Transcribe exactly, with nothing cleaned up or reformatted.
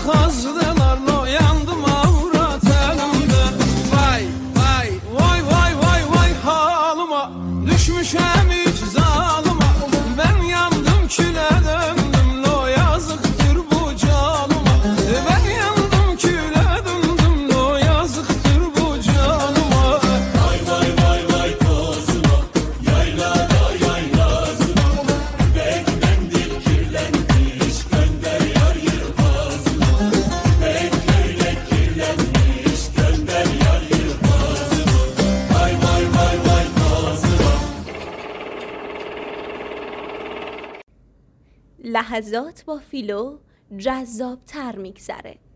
kazdılar, lo yandım avrat elimde. Vay vay vay vay vay vay halıma, düşmüşem hiç zalıma. Ben yandım küle döndüm, lo yazıktır bu canıma. Ben yandım küle döndüm, lo yazıktır bu canıma. Vay vay vay vay kozuma, yaylada yaylasına. Bek mendil kirlenmiş, gönder yar yılmazına. Bek köylek kirlenmiş, gönder yar yılmazına. Vay vay vay vay kozuma. لحظات با فیلو جذاب‌تر می‌گذره.